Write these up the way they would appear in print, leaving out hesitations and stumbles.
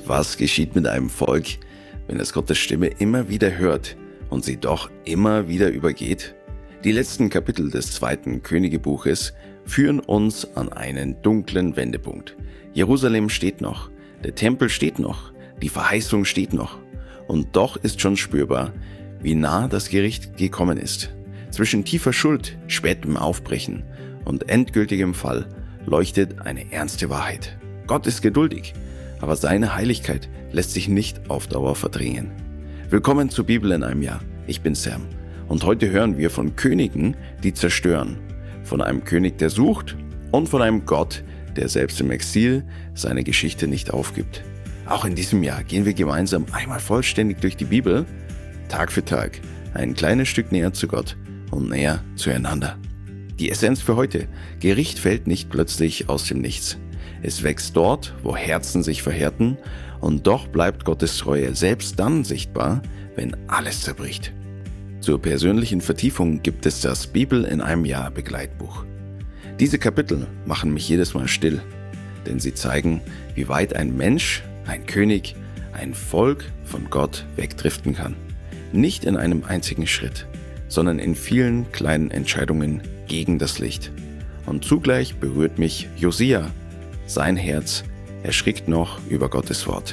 Was geschieht mit einem Volk, wenn es Gottes Stimme immer wieder hört und sie doch immer wieder übergeht? Die letzten Kapitel des 2. Königebuches führen uns an einen dunklen Wendepunkt. Jerusalem steht noch, der Tempel steht noch, die Verheißung steht noch. Und doch ist schon spürbar, wie nah das Gericht gekommen ist. Zwischen tiefer Schuld, spätem Aufbrechen und endgültigem Fall leuchtet eine ernste Wahrheit. Gott ist geduldig, aber seine Heiligkeit lässt sich nicht auf Dauer verdrängen. Willkommen zur Bibel in einem Jahr. Ich bin Sam und heute hören wir von Königen, die zerstören, von einem König, der sucht und von einem Gott, der selbst im Exil seine Geschichte nicht aufgibt. Auch in diesem Jahr gehen wir gemeinsam einmal vollständig durch die Bibel, Tag für Tag, ein kleines Stück näher zu Gott und näher zueinander. Die Essenz für heute: Gericht fällt nicht plötzlich aus dem Nichts. Es wächst dort, wo Herzen sich verhärten, und doch bleibt Gottes Treue selbst dann sichtbar, wenn alles zerbricht. Zur persönlichen Vertiefung gibt es das Bibel in einem Jahr Begleitbuch. Diese Kapitel machen mich jedes Mal still, denn sie zeigen, wie weit ein Mensch, ein König, ein Volk von Gott wegdriften kann. Nicht in einem einzigen Schritt, sondern in vielen kleinen Entscheidungen gegen das Licht. Und zugleich berührt mich Josia. Sein Herz erschrickt noch über Gottes Wort.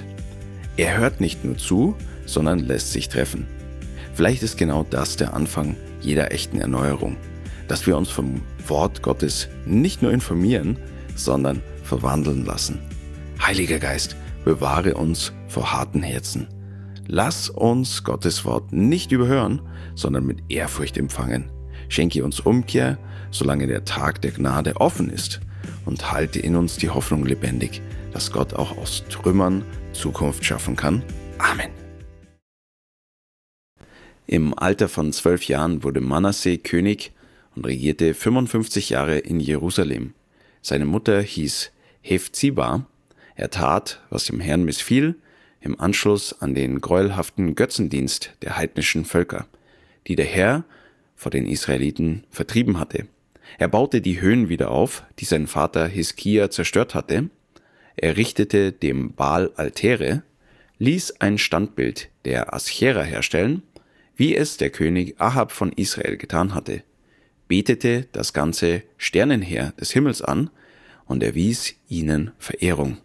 Er hört nicht nur zu, sondern lässt sich treffen. Vielleicht ist genau das der Anfang jeder echten Erneuerung, dass wir uns vom Wort Gottes nicht nur informieren, sondern verwandeln lassen. Heiliger Geist, bewahre uns vor harten Herzen. Lass uns Gottes Wort nicht überhören, sondern mit Ehrfurcht empfangen. Schenke uns Umkehr, solange der Tag der Gnade offen ist, und halte in uns die Hoffnung lebendig, dass Gott auch aus Trümmern Zukunft schaffen kann. Amen. Im Alter von 12 Jahren wurde Manasse König und regierte 55 Jahre in Jerusalem. Seine Mutter hieß Hephziba. Er tat, was dem Herrn missfiel, im Anschluss an den gräuelhaften Götzendienst der heidnischen Völker, die der Herr vor den Israeliten vertrieben hatte. Er baute die Höhen wieder auf, die sein Vater Hiskia zerstört hatte. Er richtete dem Baal Altäre, ließ ein Standbild der Aschera herstellen, wie es der König Ahab von Israel getan hatte, betete das ganze Sternenheer des Himmels an und erwies ihnen Verehrung.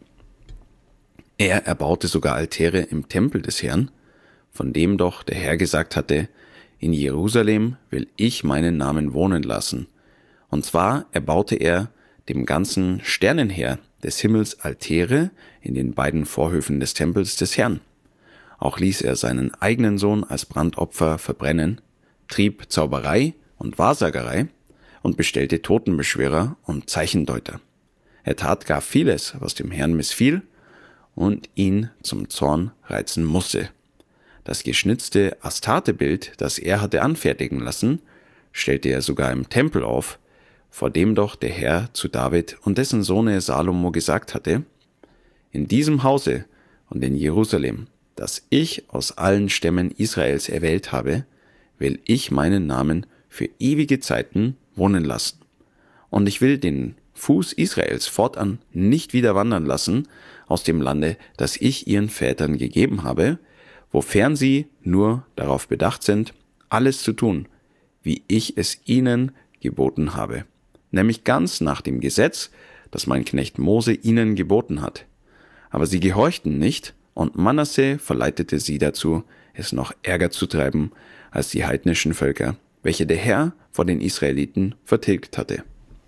Er erbaute sogar Altäre im Tempel des Herrn, von dem doch der Herr gesagt hatte: In Jerusalem will ich meinen Namen wohnen lassen. Und zwar erbaute er dem ganzen Sternenheer des Himmels Altäre in den beiden Vorhöfen des Tempels des Herrn. Auch ließ er seinen eigenen Sohn als Brandopfer verbrennen, trieb Zauberei und Wahrsagerei und bestellte Totenbeschwörer und Zeichendeuter. Er tat gar vieles, was dem Herrn missfiel und ihn zum Zorn reizen musste. Das geschnitzte Astarte-Bild, das er hatte anfertigen lassen, stellte er sogar im Tempel auf, vor dem doch der Herr zu David und dessen Sohne Salomo gesagt hatte: In diesem Hause und in Jerusalem, das ich aus allen Stämmen Israels erwählt habe, will ich meinen Namen für ewige Zeiten wohnen lassen. Und ich will den Fuß Israels fortan nicht wieder wandern lassen aus dem Lande, das ich ihren Vätern gegeben habe, wofern sie nur darauf bedacht sind, alles zu tun, wie ich es ihnen geboten habe, nämlich ganz nach dem Gesetz, das mein Knecht Mose ihnen geboten hat. Aber sie gehorchten nicht, und Manasse verleitete sie dazu, es noch ärger zu treiben als die heidnischen Völker, welche der Herr vor den Israeliten vertilgt hatte.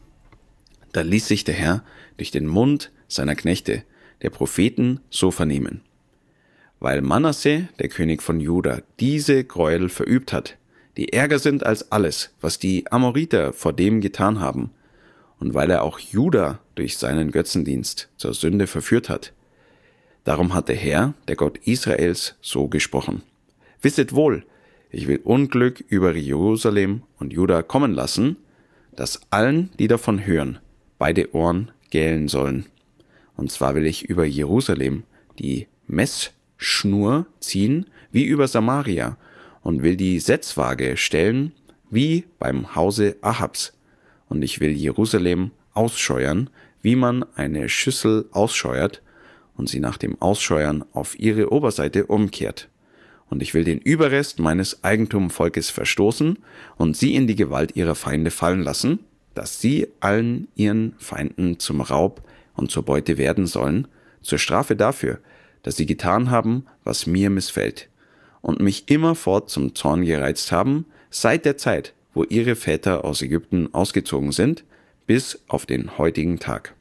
Da ließ sich der Herr durch den Mund seiner Knechte, der Propheten, so vernehmen: Weil Manasse, der König von Juda, diese Gräuel verübt hat, die ärger sind als alles, was die Amoriter vor dem getan haben, und weil er auch Juda durch seinen Götzendienst zur Sünde verführt hat. Darum hat der Herr, der Gott Israels, so gesprochen: Wisset wohl, ich will Unglück über Jerusalem und Juda kommen lassen, dass allen, die davon hören, beide Ohren gählen sollen. Und zwar will ich über Jerusalem die Messschnur ziehen wie über Samaria und will die Setzwaage stellen wie beim Hause Ahabs. Und ich will Jerusalem ausscheuern, wie man eine Schüssel ausscheuert, und sie nach dem Ausscheuern auf ihre Oberseite umkehrt. Und ich will den Überrest meines Eigentumvolkes verstoßen und sie in die Gewalt ihrer Feinde fallen lassen, dass sie allen ihren Feinden zum Raub und zur Beute werden sollen, zur Strafe dafür, dass sie getan haben, was mir missfällt, und mich immerfort zum Zorn gereizt haben, seit der Zeit, wo ihre Väter aus Ägypten ausgezogen sind, bis auf den heutigen Tag.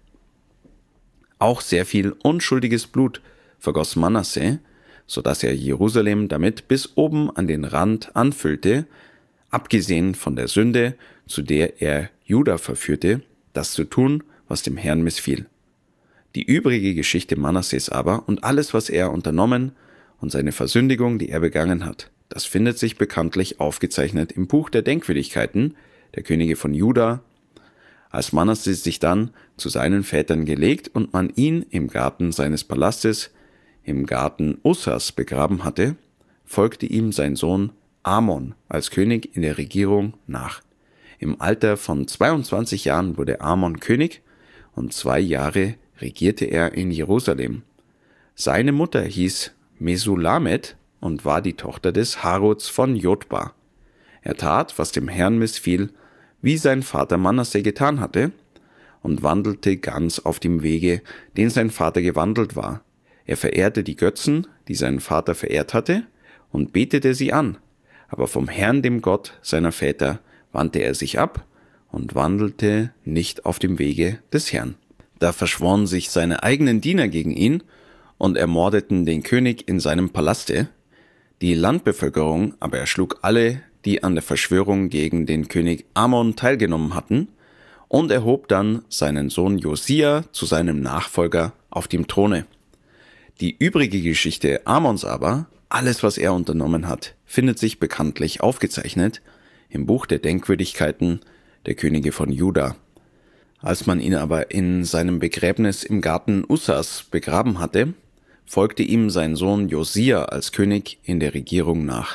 Auch sehr viel unschuldiges Blut vergoss Manasse, so dass er Jerusalem damit bis oben an den Rand anfüllte, abgesehen von der Sünde, zu der er Juda verführte, das zu tun, was dem Herrn missfiel. Die übrige Geschichte Manasses aber und alles, was er unternommen und seine Versündigung, die er begangen hat, das findet sich bekanntlich aufgezeichnet im Buch der Denkwürdigkeiten der Könige von Juda. Als Manasse sich dann zu seinen Vätern gelegt und man ihn im Garten seines Palastes, im Garten Ussas, begraben hatte, folgte ihm sein Sohn Amon als König in der Regierung nach. Im Alter von 22 Jahren wurde Amon König und 2 Jahre regierte er in Jerusalem. Seine Mutter hieß Mesulamet und war die Tochter des Haruts von Jotba. Er tat, was dem Herrn missfiel, wie sein Vater Manasse getan hatte, und wandelte ganz auf dem Wege, den sein Vater gewandelt war. Er verehrte die Götzen, die sein Vater verehrt hatte, und betete sie an. Aber vom Herrn, dem Gott seiner Väter, wandte er sich ab und wandelte nicht auf dem Wege des Herrn. Da verschworen sich seine eigenen Diener gegen ihn und ermordeten den König in seinem Palaste. Die Landbevölkerung aber erschlug alle, die an der Verschwörung gegen den König Amon teilgenommen hatten, und erhob dann seinen Sohn Josia zu seinem Nachfolger auf dem Throne. Die übrige Geschichte Amons aber, alles was er unternommen hat, findet sich bekanntlich aufgezeichnet im Buch der Denkwürdigkeiten der Könige von Juda. Als man ihn aber in seinem Begräbnis im Garten Ussas begraben hatte, folgte ihm sein Sohn Josia als König in der Regierung nach.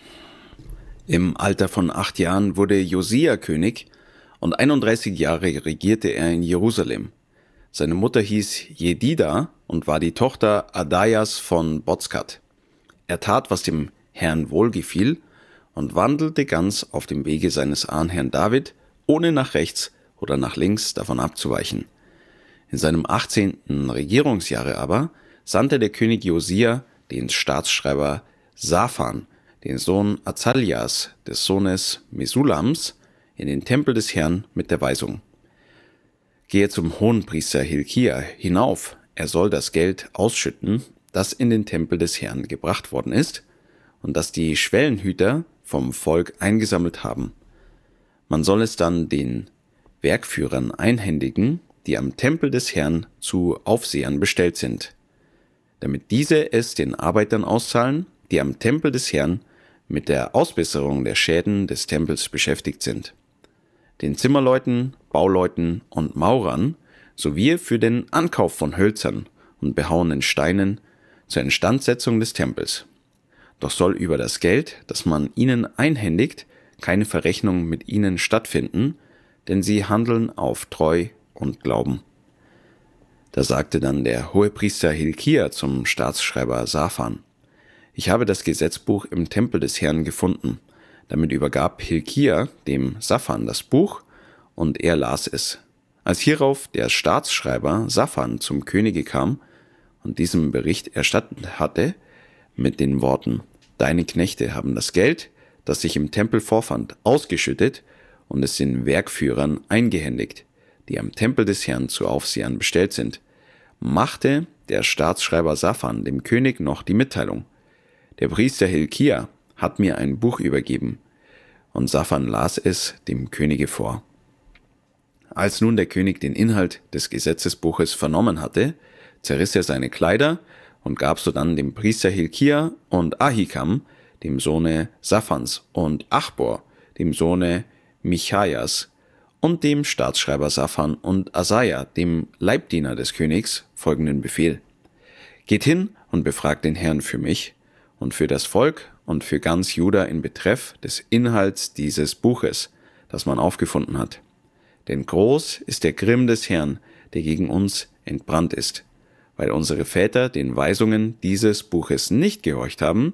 Im Alter von 8 Jahren wurde Josia König und 31 Jahre regierte er in Jerusalem. Seine Mutter hieß Jedida und war die Tochter Adajas von Bozkat. Er tat, was dem Herrn wohlgefiel und wandelte ganz auf dem Wege seines Ahnherrn David, ohne nach rechts oder nach links davon abzuweichen. In seinem 18. Regierungsjahre aber sandte der König Josia den Staatsschreiber Saphan, den Sohn Azaljas, des Sohnes Mesulams, in den Tempel des Herrn mit der Weisung: Gehe zum Hohenpriester Hilkia hinauf, er soll das Geld ausschütten, das in den Tempel des Herrn gebracht worden ist und das die Schwellenhüter vom Volk eingesammelt haben. Man soll es dann den Werkführern einhändigen, die am Tempel des Herrn zu Aufsehern bestellt sind, damit diese es den Arbeitern auszahlen, die am Tempel des Herrn mit der Ausbesserung der Schäden des Tempels beschäftigt sind, den Zimmerleuten, Bauleuten und Maurern, sowie für den Ankauf von Hölzern und behauenen Steinen zur Instandsetzung des Tempels. Doch soll über das Geld, das man ihnen einhändigt, keine Verrechnung mit ihnen stattfinden, denn sie handeln auf Treu und Glauben. Da sagte dann der Hohepriester Hilkia zum Staatsschreiber Saphan: Ich habe das Gesetzbuch im Tempel des Herrn gefunden. Damit übergab Hilkia dem Saphan das Buch, und er las es. Als hierauf der Staatsschreiber Saphan zum Könige kam und diesem Bericht erstattet hatte, mit den Worten: Deine Knechte haben das Geld, das sich im Tempel vorfand, ausgeschüttet und es den Werkführern eingehändigt, die am Tempel des Herrn zu Aufsehern bestellt sind, machte der Staatsschreiber Saphan dem König noch die Mitteilung: Der Priester Hilkia hat mir ein Buch übergeben. Und Saphan las es dem Könige vor. Als nun der König den Inhalt des Gesetzesbuches vernommen hatte, zerriss er seine Kleider und gab sodann dem Priester Hilkia und Ahikam, dem Sohne Saphans, und Achbor, dem Sohne Michajas, und dem Staatsschreiber Saphan und Asaja, dem Leibdiener des Königs, folgenden Befehl: Geht hin und befragt den Herrn für mich und für das Volk und für ganz Juda in Betreff des Inhalts dieses Buches, das man aufgefunden hat. Denn groß ist der Grimm des Herrn, der gegen uns entbrannt ist. weil unsere Väter den Weisungen dieses Buches nicht gehorcht haben,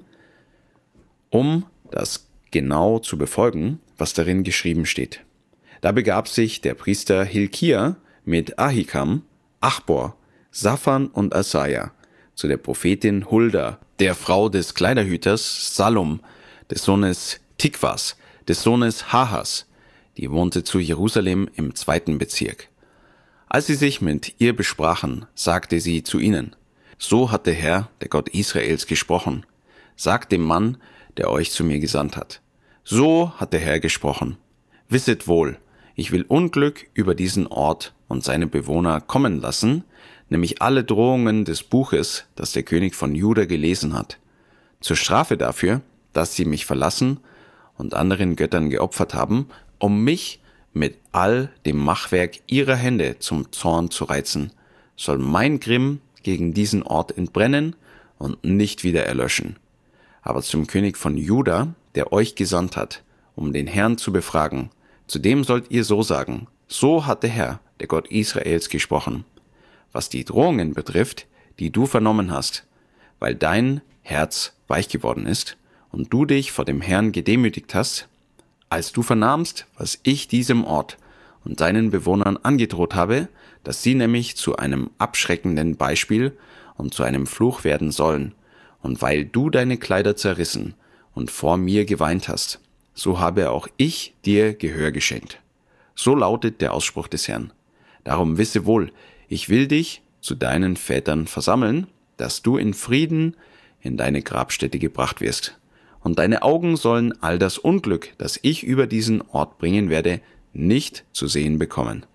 um das genau zu befolgen, was darin geschrieben steht. Da begab sich der Priester Hilkia mit Ahikam, Achbor, Saphan und Asaja zu der Prophetin Hulda, der Frau des Kleiderhüters Salum, des Sohnes Tikwas, des Sohnes Hahas, die wohnte zu Jerusalem im 2. Bezirk. Als sie sich mit ihr besprachen, sagte sie zu ihnen: So hat der Herr, der Gott Israels, gesprochen. Sagt dem Mann, der euch zu mir gesandt hat. So hat der Herr gesprochen. Wisset wohl, ich will Unglück über diesen Ort und seine Bewohner kommen lassen, nämlich alle Drohungen des Buches, das der König von Juda gelesen hat. Zur Strafe dafür, dass sie mich verlassen und anderen Göttern geopfert haben, um mich mit all dem Machwerk ihrer Hände zum Zorn zu reizen, soll mein Grimm gegen diesen Ort entbrennen und nicht wieder erlöschen. Aber zum König von Juda, der euch gesandt hat, um den Herrn zu befragen, zu dem sollt ihr so sagen: So hat der Herr, der Gott Israels, gesprochen. Was die Drohungen betrifft, die du vernommen hast, weil dein Herz weich geworden ist und du dich vor dem Herrn gedemütigt hast, als du vernahmst, was ich diesem Ort und seinen Bewohnern angedroht habe, dass sie nämlich zu einem abschreckenden Beispiel und zu einem Fluch werden sollen, und weil du deine Kleider zerrissen und vor mir geweint hast, so habe auch ich dir Gehör geschenkt. So lautet der Ausspruch des Herrn. Darum wisse wohl, ich will dich zu deinen Vätern versammeln, dass du in Frieden in deine Grabstätte gebracht wirst. Und deine Augen sollen all das Unglück, das ich über diesen Ort bringen werde, nicht zu sehen bekommen.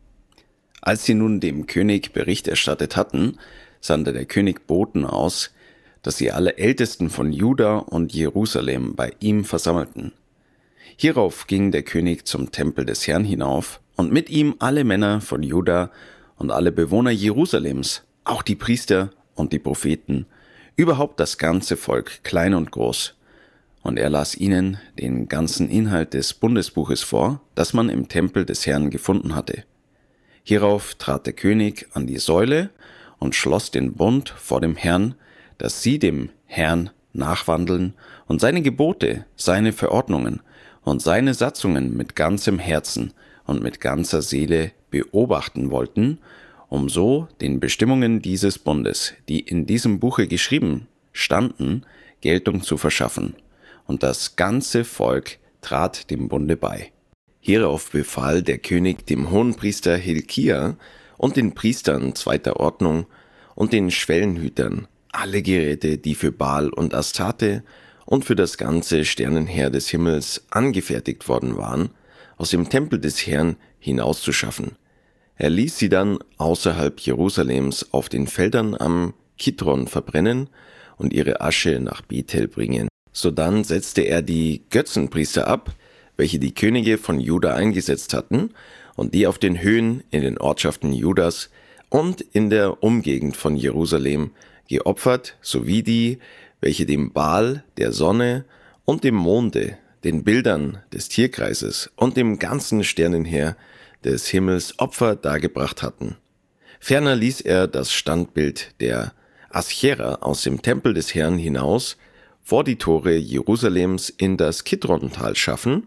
Als sie nun dem König Bericht erstattet hatten, sandte der König Boten aus, dass sie alle Ältesten von Juda und Jerusalem bei ihm versammelten. Hierauf ging der König zum Tempel des Herrn hinauf und mit ihm alle Männer von Juda und alle Bewohner Jerusalems, auch die Priester und die Propheten, überhaupt das ganze Volk, klein und groß. Und er las ihnen den ganzen Inhalt des Bundesbuches vor, das man im Tempel des Herrn gefunden hatte. Hierauf trat der König an die Säule und schloss den Bund vor dem Herrn, dass sie dem Herrn nachwandeln und seine Gebote, seine Verordnungen und seine Satzungen mit ganzem Herzen und mit ganzer Seele beobachten wollten, um so den Bestimmungen dieses Bundes, die in diesem Buche geschrieben standen, Geltung zu verschaffen. Und das ganze Volk trat dem Bunde bei. Hierauf befahl der König dem Hohenpriester Hilkia und den Priestern zweiter Ordnung und den Schwellenhütern alle Geräte, die für Baal und Astarte und für das ganze Sternenheer des Himmels angefertigt worden waren, aus dem Tempel des Herrn hinauszuschaffen. Er ließ sie dann außerhalb Jerusalems auf den Feldern am Kidron verbrennen und ihre Asche nach Bethel bringen. Sodann setzte er die Götzenpriester ab, welche die Könige von Juda eingesetzt hatten und die auf den Höhen in den Ortschaften Judas und in der Umgegend von Jerusalem geopfert, sowie die, welche dem Baal, der Sonne und dem Monde, den Bildern des Tierkreises und dem ganzen Sternenheer des Himmels Opfer dargebracht hatten. Ferner ließ er das Standbild der Aschera aus dem Tempel des Herrn hinaus vor die Tore Jerusalems in das Kidrontal schaffen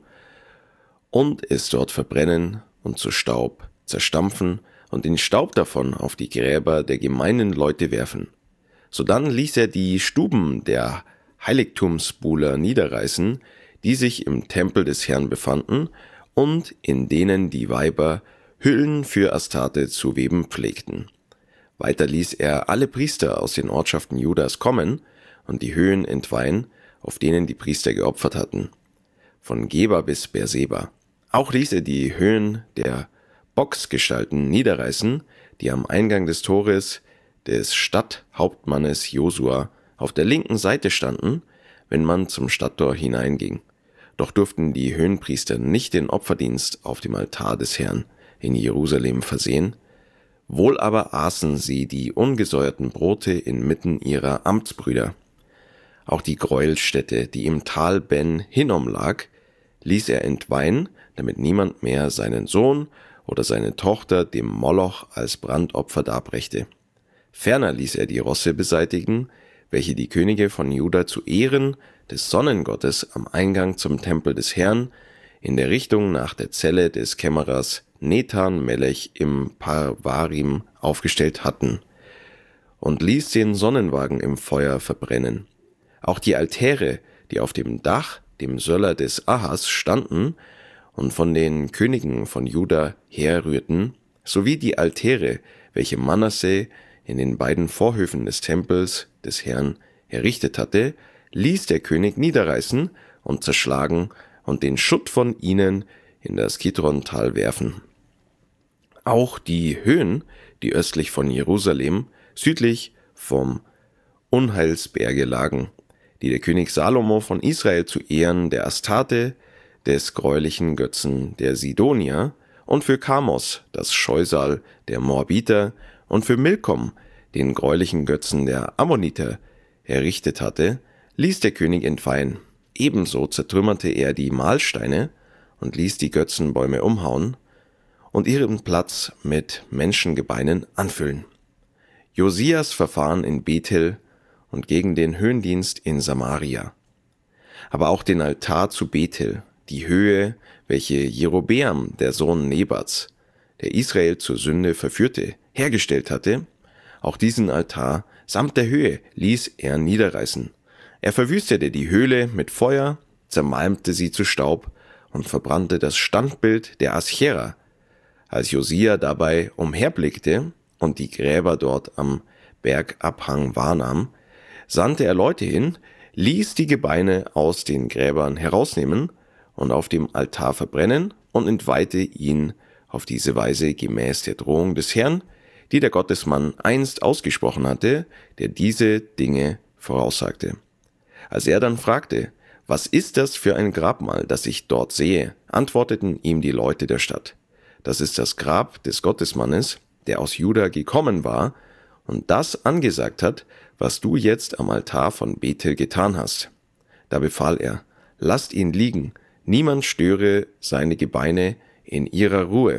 und es dort verbrennen und zu Staub zerstampfen und den Staub davon auf die Gräber der gemeinen Leute werfen. Sodann ließ er die Stuben der Heiligtumsbuhler niederreißen, die sich im Tempel des Herrn befanden und in denen die Weiber Hüllen für Astarte zu weben pflegten. Weiter ließ er alle Priester aus den Ortschaften Judas kommen und die Höhen entweihen, auf denen die Priester geopfert hatten, von Geba bis Beerseba. Auch ließ er die Höhen der Bocksgestalten niederreißen, die am Eingang des Tores des Stadthauptmannes Josua auf der linken Seite standen, wenn man zum Stadttor hineinging. Doch durften die Höhenpriester nicht den Opferdienst auf dem Altar des Herrn in Jerusalem versehen, wohl aber aßen sie die ungesäuerten Brote inmitten ihrer Amtsbrüder. Auch die Gräuelstätte, die im Tal Ben Hinnom lag, ließ er entweihen, damit niemand mehr seinen Sohn oder seine Tochter dem Moloch als Brandopfer darbrächte. Ferner ließ er die Rosse beseitigen, welche die Könige von Juda zu Ehren des Sonnengottes am Eingang zum Tempel des Herrn in der Richtung nach der Zelle des Kämmerers Nethan Melech im Parvarim aufgestellt hatten, und ließ den Sonnenwagen im Feuer verbrennen. Auch die Altäre, die auf dem Dach, dem Söller des Ahas, standen und von den Königen von Juda herrührten, sowie die Altäre, welche Manasse in den beiden Vorhöfen des Tempels des Herrn errichtet hatte, ließ der König niederreißen und zerschlagen und den Schutt von ihnen in das Kidron-Tal werfen. Auch die Höhen, die östlich von Jerusalem, südlich vom Unheilsberge lagen, die der König Salomo von Israel zu Ehren der Astarte, des greulichen Götzen der Sidonier, und für Kamos, das Scheusal der Moabiter, und für Milkom, den greulichen Götzen der Ammoniter, errichtet hatte, ließ der König entweihen. Ebenso zertrümmerte er die Mahlsteine und ließ die Götzenbäume umhauen und ihren Platz mit Menschengebeinen anfüllen. Josias Verfahren in Bethel und gegen den Höhendienst in Samaria. Aber auch den Altar zu Bethel, die Höhe, welche Jerobeam, der Sohn Nebats, der Israel zur Sünde verführte, hergestellt hatte, auch diesen Altar samt der Höhe ließ er niederreißen. Er verwüstete die Höhle mit Feuer, zermalmte sie zu Staub und verbrannte das Standbild der Aschera. Als Josia dabei umherblickte und die Gräber dort am Bergabhang wahrnahm, sandte er Leute hin, ließ die Gebeine aus den Gräbern herausnehmen und auf dem Altar verbrennen und entweihte ihn auf diese Weise gemäß der Drohung des Herrn, die der Gottesmann einst ausgesprochen hatte, der diese Dinge voraussagte. Als er dann fragte, was ist das für ein Grabmal, das ich dort sehe, antworteten ihm die Leute der Stadt. Das ist das Grab des Gottesmannes, der aus Juda gekommen war und das angesagt hat, was du jetzt am Altar von Bethel getan hast. Da befahl er, lasst ihn liegen, niemand störe seine Gebeine in ihrer Ruhe.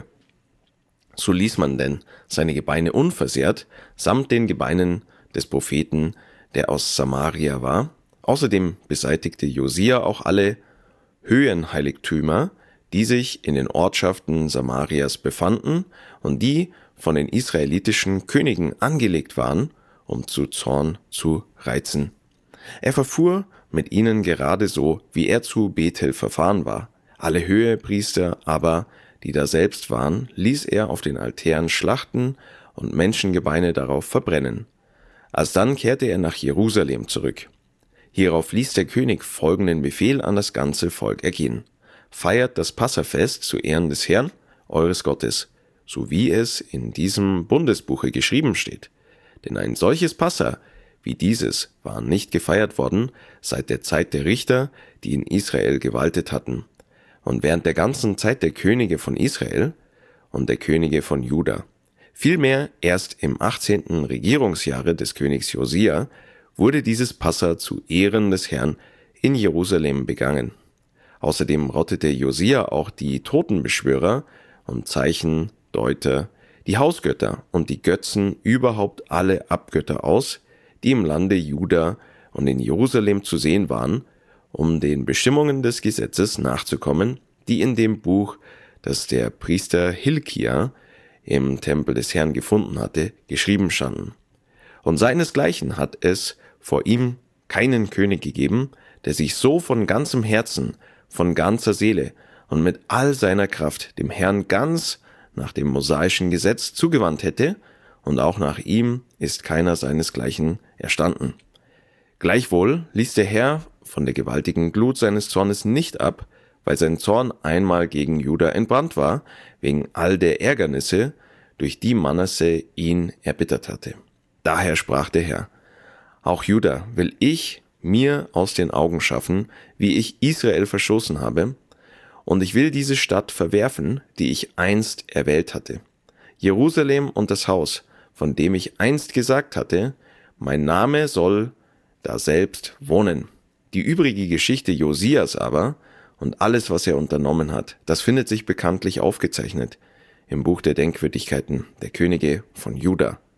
So ließ man denn seine Gebeine unversehrt, samt den Gebeinen des Propheten, der aus Samaria war. Außerdem beseitigte Josia auch alle Höhenheiligtümer, die sich in den Ortschaften Samarias befanden und die von den israelitischen Königen angelegt waren, um zu Zorn zu reizen. Er verfuhr mit ihnen gerade so, wie er zu Bethel verfahren war. Alle Höhepriester aber, die da selbst waren, ließ er auf den Altären schlachten und Menschengebeine darauf verbrennen. Alsdann kehrte er nach Jerusalem zurück. Hierauf ließ der König folgenden Befehl an das ganze Volk ergehen: Feiert das Passafest zu Ehren des Herrn, eures Gottes, so wie es in diesem Bundesbuche geschrieben steht. Denn ein solches Passa wie dieses war nicht gefeiert worden seit der Zeit der Richter, die in Israel gewaltet hatten, und während der ganzen Zeit der Könige von Israel und der Könige von Juda. Vielmehr erst im 18. Regierungsjahre des Königs Josia wurde dieses Passa zu Ehren des Herrn in Jerusalem begangen. Außerdem rottete Josia auch die Totenbeschwörer und Zeichendeuter, die Hausgötter und die Götzen, überhaupt alle Abgötter aus, die im Lande Juda und in Jerusalem zu sehen waren, um den Bestimmungen des Gesetzes nachzukommen, die in dem Buch, das der Priester Hilkia im Tempel des Herrn gefunden hatte, geschrieben standen. Und seinesgleichen hat es vor ihm keinen König gegeben, der sich so von ganzem Herzen, von ganzer Seele und mit all seiner Kraft dem Herrn ganz nach dem mosaischen Gesetz zugewandt hätte, und auch nach ihm ist keiner seinesgleichen erstanden. Gleichwohl ließ der Herr von der gewaltigen Glut seines Zornes nicht ab, weil sein Zorn einmal gegen Juda entbrannt war, wegen all der Ärgernisse, durch die Manasse ihn erbittert hatte. Daher sprach der Herr: Auch Juda will ich mir aus den Augen schaffen, wie ich Israel verstoßen habe, und ich will diese Stadt verwerfen, die ich einst erwählt hatte. Jerusalem und das Haus, von dem ich einst gesagt hatte, mein Name soll daselbst wohnen. Die übrige Geschichte Josias aber und alles, was er unternommen hat, das findet sich bekanntlich aufgezeichnet im Buch der Denkwürdigkeiten der Könige von Juda.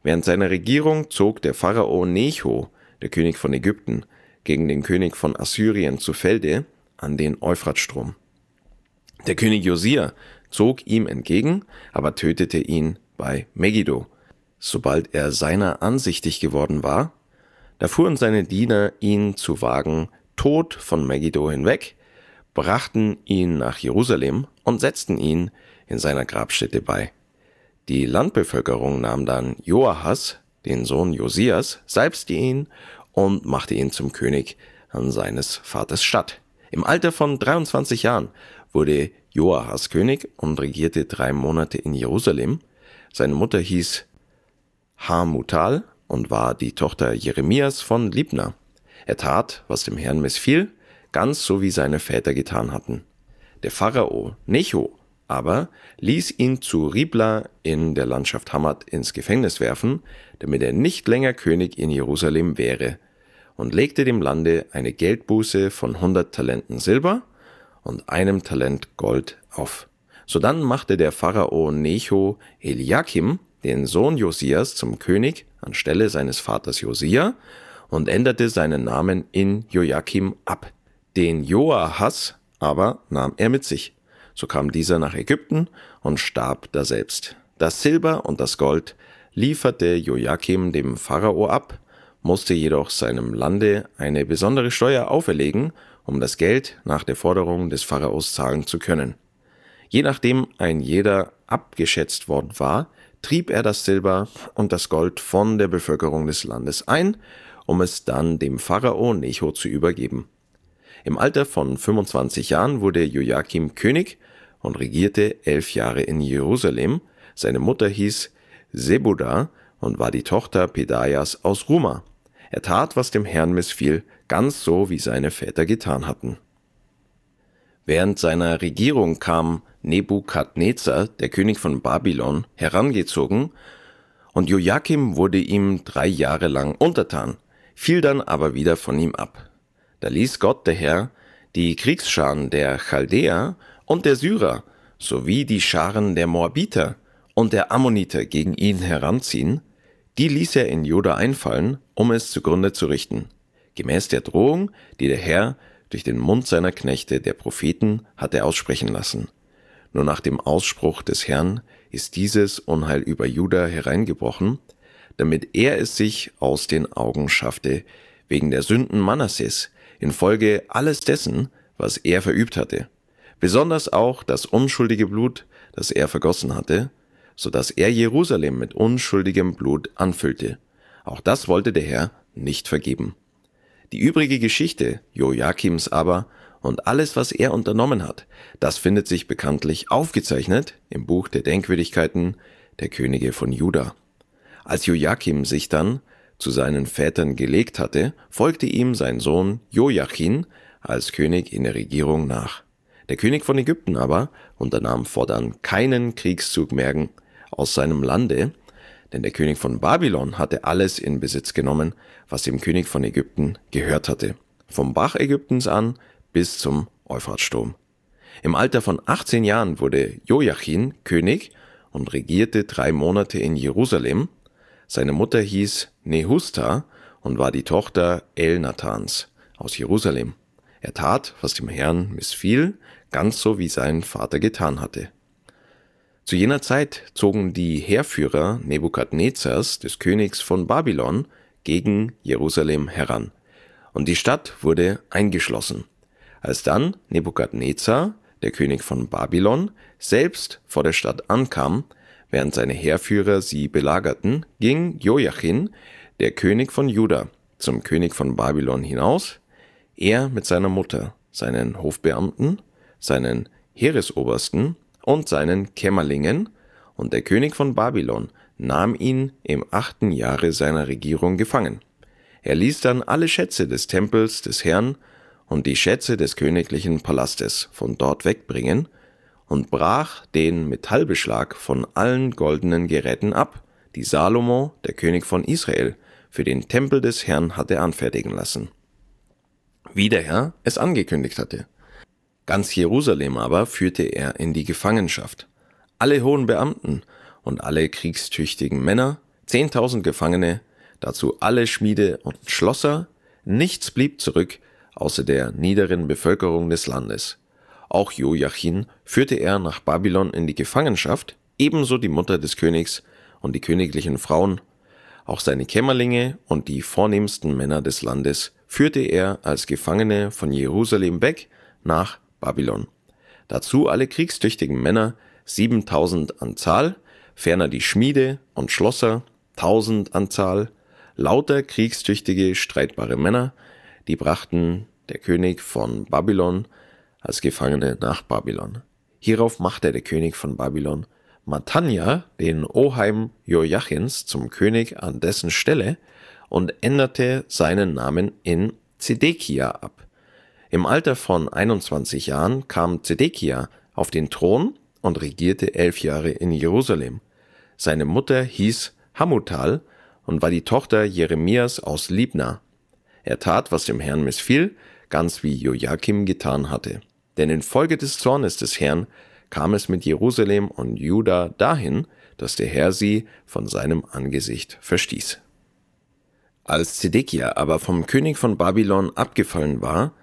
Während seiner Regierung zog der Pharao Necho, der König von Ägypten, gegen den König von Assyrien zu Felde an den Euphratstrom. Der König Josia zog ihm entgegen, aber tötete ihn bei Megiddo. Sobald er seiner ansichtig geworden war, da fuhren seine Diener ihn zu Wagen tot von Megiddo hinweg, brachten ihn nach Jerusalem und setzten ihn in seiner Grabstätte bei. Die Landbevölkerung nahm dann Joahas, den Sohn Josias, salbte ihn und machte ihn zum König an seines Vaters Statt. Im Alter von 23 Jahren wurde Joahas König und regierte 3 Monate in Jerusalem. Seine Mutter hieß Hamutal und war die Tochter Jeremias von Libna. Er tat, was dem Herrn missfiel, ganz so wie seine Väter getan hatten. Der Pharao Necho aber ließ ihn zu Ribla in der Landschaft Hamat ins Gefängnis werfen, damit er nicht länger König in Jerusalem wäre, und legte dem Lande eine Geldbuße von 100 Talenten Silber und 1 Talent Gold auf. Sodann machte der Pharao Necho Eliakim, den Sohn Josias, zum König anstelle seines Vaters Josia und änderte seinen Namen in Joachim ab. Den Joahas aber nahm er mit sich. So kam dieser nach Ägypten und starb daselbst. Das Silber und das Gold lieferte Joachim dem Pharao ab, musste jedoch seinem Lande eine besondere Steuer auferlegen, um das Geld nach der Forderung des Pharaos zahlen zu können. Je nachdem ein jeder abgeschätzt worden war, trieb er das Silber und das Gold von der Bevölkerung des Landes ein, um es dann dem Pharao Necho zu übergeben. Im Alter von 25 Jahren wurde Joachim König und regierte 11 Jahre in Jerusalem. Seine Mutter hieß Sebuda und war die Tochter Pedaias aus Ruma. Er tat, was dem Herrn missfiel, ganz so, wie seine Väter getan hatten. Während seiner Regierung kam Nebukadnezar, der König von Babylon, herangezogen, und Joachim wurde ihm 3 Jahre lang untertan, fiel dann aber wieder von ihm ab. Da ließ Gott, der Herr, die Kriegsscharen der Chaldäer und der Syrer sowie die Scharen der Moabiter und der Ammoniter gegen ihn heranziehen. Die ließ er in Juda einfallen, um es zugrunde zu richten, gemäß der Drohung, die der Herr durch den Mund seiner Knechte, der Propheten, hatte aussprechen lassen. Nur nach dem Ausspruch des Herrn ist dieses Unheil über Juda hereingebrochen, damit er es sich aus den Augen schaffte, wegen der Sünden Manasses, infolge alles dessen, was er verübt hatte, besonders auch das unschuldige Blut, das er vergossen hatte, so dass er Jerusalem mit unschuldigem Blut anfüllte. Auch das wollte der Herr nicht vergeben. Die übrige Geschichte Joachims aber und alles, was er unternommen hat, das findet sich bekanntlich aufgezeichnet im Buch der Denkwürdigkeiten der Könige von Juda. Als Joachim sich dann zu seinen Vätern gelegt hatte, folgte ihm sein Sohn Joachim als König in der Regierung nach. Der König von Ägypten aber unternahm fortan keinen Kriegszug mehr aus seinem Lande, denn der König von Babylon hatte alles in Besitz genommen, was dem König von Ägypten gehört hatte, vom Bach Ägyptens an bis zum Euphratstrom. Im Alter von 18 Jahren wurde Joachim König und regierte 3 Monate in Jerusalem. Seine Mutter hieß Nehusta und war die Tochter Elnathans aus Jerusalem. Er tat, was dem Herrn missfiel, ganz so wie sein Vater getan hatte. Zu jener Zeit zogen die Heerführer Nebukadnezars, des Königs von Babylon, gegen Jerusalem heran, und die Stadt wurde eingeschlossen. Als dann Nebukadnezar, der König von Babylon, selbst vor der Stadt ankam, während seine Heerführer sie belagerten, ging Joachim, der König von Juda, zum König von Babylon hinaus, er mit seiner Mutter, seinen Hofbeamten, seinen Heeresobersten und seinen Kämmerlingen, und der König von Babylon nahm ihn im 8. Jahre seiner Regierung gefangen. Er ließ dann alle Schätze des Tempels des Herrn und die Schätze des königlichen Palastes von dort wegbringen und brach den Metallbeschlag von allen goldenen Geräten ab, die Salomo, der König von Israel, für den Tempel des Herrn hatte anfertigen lassen, wie der Herr es angekündigt hatte. Ganz Jerusalem aber führte er in die Gefangenschaft. Alle hohen Beamten und alle kriegstüchtigen Männer, 10.000 Gefangene, dazu alle Schmiede und Schlosser, nichts blieb zurück, außer der niederen Bevölkerung des Landes. Auch Jojachin führte er nach Babylon in die Gefangenschaft, ebenso die Mutter des Königs und die königlichen Frauen. Auch seine Kämmerlinge und die vornehmsten Männer des Landes führte er als Gefangene von Jerusalem weg nach Babylon. Dazu alle kriegstüchtigen Männer, 7.000 an Zahl, ferner die Schmiede und Schlosser, 1.000 an Zahl, lauter kriegstüchtige, streitbare Männer, die brachten der König von Babylon als Gefangene nach Babylon. Hierauf machte der König von Babylon Matanja, den Oheim Jojachins, zum König an dessen Stelle und änderte seinen Namen in Zedekia ab. Im Alter von 21 Jahren kam Zedekia auf den Thron und regierte 11 Jahre in Jerusalem. Seine Mutter hieß Hamutal und war die Tochter Jeremias aus Libna. Er tat, was dem Herrn missfiel, ganz wie Jojakim getan hatte. Denn infolge des Zornes des Herrn kam es mit Jerusalem und Juda dahin, dass der Herr sie von seinem Angesicht verstieß. Als Zedekia aber vom König von Babylon abgefallen war,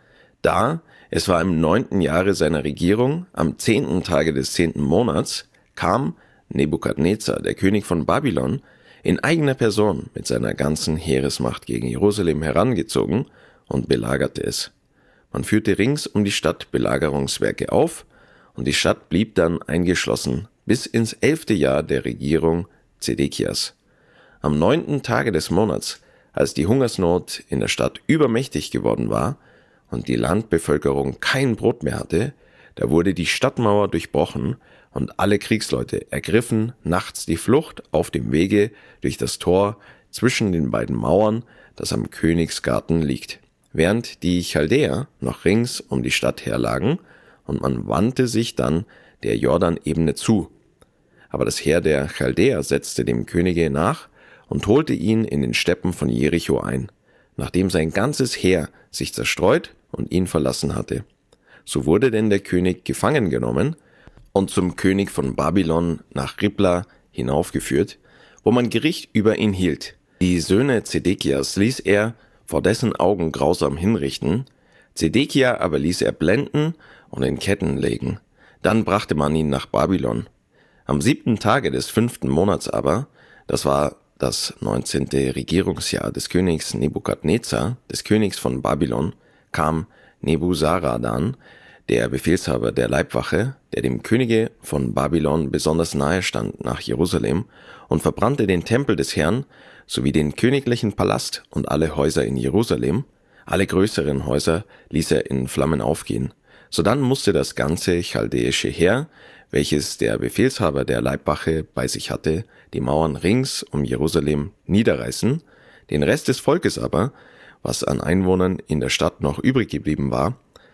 es war im 9. Jahre seiner Regierung, am 10. Tage des 10. Monats, kam Nebukadnezar, der König von Babylon, in eigener Person mit seiner ganzen Heeresmacht gegen Jerusalem herangezogen und belagerte es. Man führte rings um die Stadt Belagerungswerke auf, und die Stadt blieb dann eingeschlossen bis ins 11. Jahr der Regierung Zedekias. Am 9. Tage des Monats, als die Hungersnot in der Stadt übermächtig geworden war und die Landbevölkerung kein Brot mehr hatte, da wurde die Stadtmauer durchbrochen und alle Kriegsleute ergriffen nachts die Flucht auf dem Wege durch das Tor zwischen den beiden Mauern, das am Königsgarten liegt, während die Chaldäer noch rings um die Stadt herlagen, und man wandte sich dann der Jordanebene zu. Aber das Heer der Chaldäer setzte dem Könige nach und holte ihn in den Steppen von Jericho ein, nachdem sein ganzes Heer sich zerstreut und ihn verlassen hatte. So wurde denn der König gefangen genommen und zum König von Babylon nach Ribla hinaufgeführt, wo man Gericht über ihn hielt. Die Söhne Zedekias ließ er vor dessen Augen grausam hinrichten, Zedekia aber ließ er blenden und in Ketten legen. Dann brachte man ihn nach Babylon. Am 7. Tage des 5. Monats aber, das war das 19. Regierungsjahr des Königs Nebukadnezar, des Königs von Babylon, kam Nebuzaradan, der Befehlshaber der Leibwache, der dem Könige von Babylon besonders nahe stand, nach Jerusalem und verbrannte den Tempel des Herrn sowie den königlichen Palast und alle Häuser in Jerusalem. Alle größeren Häuser ließ er in Flammen aufgehen. Sodann musste das ganze chaldäische Heer, welches der Befehlshaber der Leibwache bei sich hatte, die Mauern rings um Jerusalem niederreißen. Den Rest des Volkes aber, was an Einwohnern in der Stadt noch übrig geblieben war,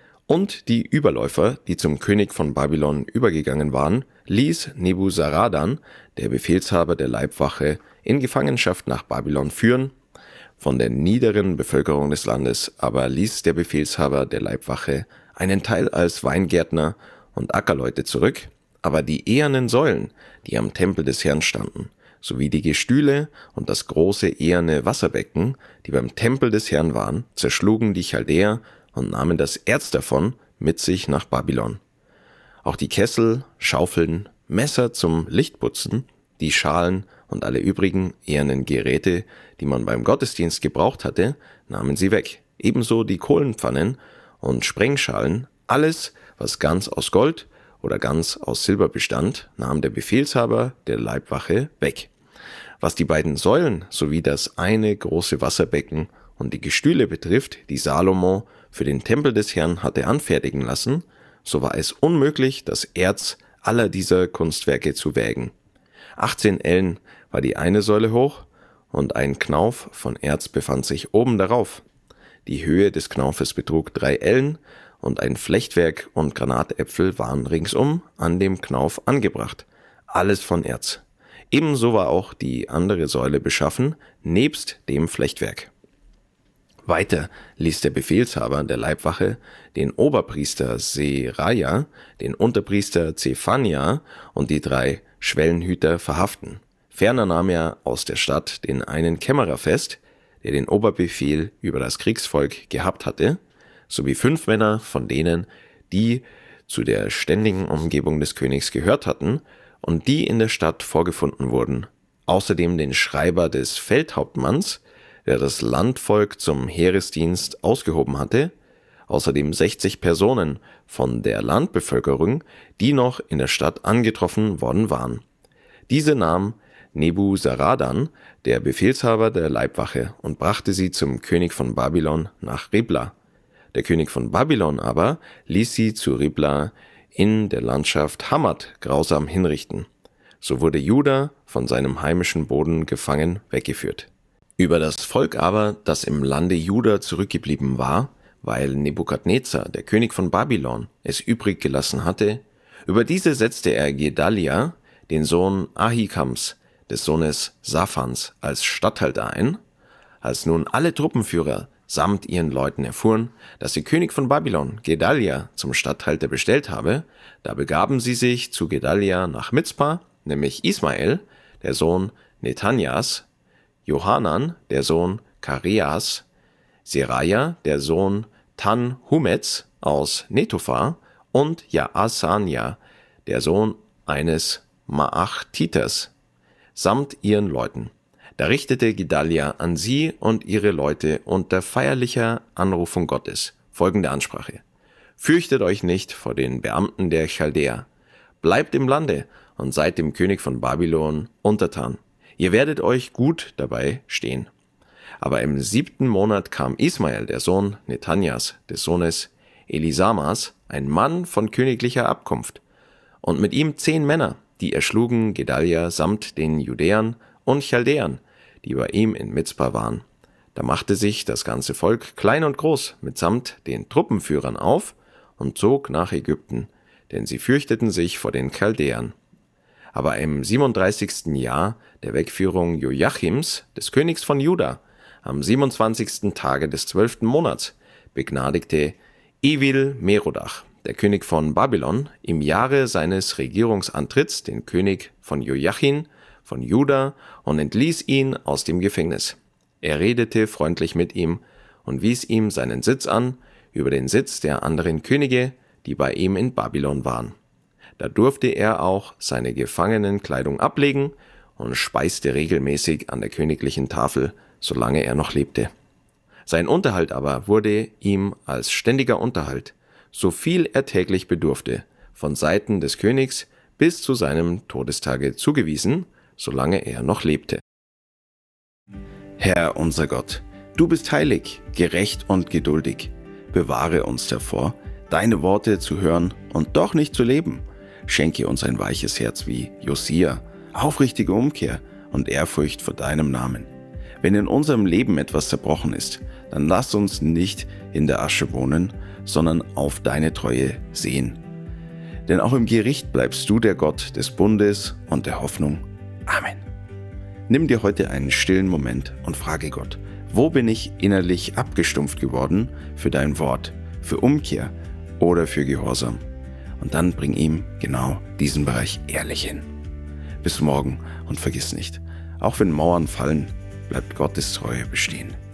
und die Überläufer, die zum König von Babylon übergegangen waren, ließ Nebuzaradan, der Befehlshaber der Leibwache, in Gefangenschaft nach Babylon führen. Von der niederen Bevölkerung des Landes aber ließ der Befehlshaber der Leibwache einen Teil als Weingärtner und Ackerleute zurück, aber die ehernen Säulen, die am Tempel des Herrn standen, sowie die Gestühle und das große eherne Wasserbecken, die beim Tempel des Herrn waren, zerschlugen die Chaldäer und nahmen das Erz davon mit sich nach Babylon. Auch die Kessel, Schaufeln, Messer zum Lichtputzen, die Schalen und alle übrigen ehernen Geräte, die man beim Gottesdienst gebraucht hatte, nahmen sie weg. Ebenso die Kohlenpfannen und Sprengschalen, alles, was ganz aus Gold oder ganz aus Silber bestand, nahm der Befehlshaber der Leibwache weg. Was die beiden Säulen sowie das eine große Wasserbecken und die Gestühle betrifft, die Salomo für den Tempel des Herrn hatte anfertigen lassen, so war es unmöglich, das Erz aller dieser Kunstwerke zu wägen. 18 Ellen war die eine Säule hoch und ein Knauf von Erz befand sich oben darauf. Die Höhe des Knaufes betrug 3 Ellen und ein Flechtwerk und Granatäpfel waren ringsum an dem Knauf angebracht, alles von Erz. Ebenso war auch die andere Säule beschaffen, nebst dem Flechtwerk. Weiter ließ der Befehlshaber der Leibwache den Oberpriester Seraja, den Unterpriester Zephania und die 3 Schwellenhüter verhaften. Ferner nahm er aus der Stadt den einen Kämmerer fest, der den Oberbefehl über das Kriegsvolk gehabt hatte, sowie 5 Männer von denen, die zu der ständigen Umgebung des Königs gehört hatten und die in der Stadt vorgefunden wurden, außerdem den Schreiber des Feldhauptmanns, der das Landvolk zum Heeresdienst ausgehoben hatte, außerdem 60 Personen von der Landbevölkerung, die noch in der Stadt angetroffen worden waren. Diese nahm Nebuzaradan, der Befehlshaber der Leibwache, und brachte sie zum König von Babylon nach Ribla. Der König von Babylon aber ließ sie zu Ribla in der Landschaft Hamat grausam hinrichten. So wurde Juda von seinem heimischen Boden gefangen weggeführt. Über das Volk aber, das im Lande Juda zurückgeblieben war, weil Nebukadnezar, der König von Babylon, es übrig gelassen hatte, über diese setzte er Gedalia, den Sohn Ahikams, des Sohnes Saphans, als Statthalter ein. Als nun alle Truppenführer samt ihren Leuten erfuhren, dass der König von Babylon Gedalia zum Statthalter bestellt habe, da begaben sie sich zu Gedalia nach Mizpa, nämlich Ismael, der Sohn Nethanjas, Johanan, der Sohn Kareas, Seraja, der Sohn Tanhumetz aus Netophah und Jaasania, der Sohn eines Maachtiters, samt ihren Leuten. Da richtete Gedalia an sie und ihre Leute unter feierlicher Anrufung Gottes folgende Ansprache: Fürchtet euch nicht vor den Beamten der Chaldäer, bleibt im Lande und seid dem König von Babylon untertan. Ihr werdet euch gut dabei stehen. Aber im 7. Monat kam Ismael, der Sohn Nethanjas, des Sohnes Elisamas, ein Mann von königlicher Abkunft, und mit ihm 10 Männer, die erschlugen Gedalia samt den Judäern und Chaldäern, die bei ihm in Mizpa waren. Da machte sich das ganze Volk, klein und groß, mitsamt den Truppenführern auf und zog nach Ägypten, denn sie fürchteten sich vor den Chaldäern. Aber im 37. Jahr der Wegführung Joachims, des Königs von Juda, am 27. Tage des 12. Monats, begnadigte Evil-Merodach, der König von Babylon, im Jahre seines Regierungsantritts den König von Joachim von Juda und entließ ihn aus dem Gefängnis. Er redete freundlich mit ihm und wies ihm seinen Sitz an, über den Sitz der anderen Könige, die bei ihm in Babylon waren. Da durfte er auch seine Gefangenenkleidung ablegen und speiste regelmäßig an der königlichen Tafel, solange er noch lebte. Sein Unterhalt aber wurde ihm als ständiger Unterhalt, so viel er täglich bedurfte, von Seiten des Königs bis zu seinem Todestage zugewiesen, solange er noch lebte. Herr unser Gott, du bist heilig, gerecht und geduldig. Bewahre uns davor, deine Worte zu hören und doch nicht zu leben. Schenke uns ein weiches Herz wie Josia, aufrichtige Umkehr und Ehrfurcht vor deinem Namen. Wenn in unserem Leben etwas zerbrochen ist, dann lass uns nicht in der Asche wohnen, sondern auf deine Treue sehen. Denn auch im Gericht bleibst du der Gott des Bundes und der Hoffnung. Amen. Nimm dir heute einen stillen Moment und frage Gott, wo bin ich innerlich abgestumpft geworden für dein Wort, für Umkehr oder für Gehorsam? Und dann bring ihm genau diesen Bereich ehrlich hin. Bis morgen und vergiss nicht, auch wenn Mauern fallen, bleibt Gottes Treue bestehen.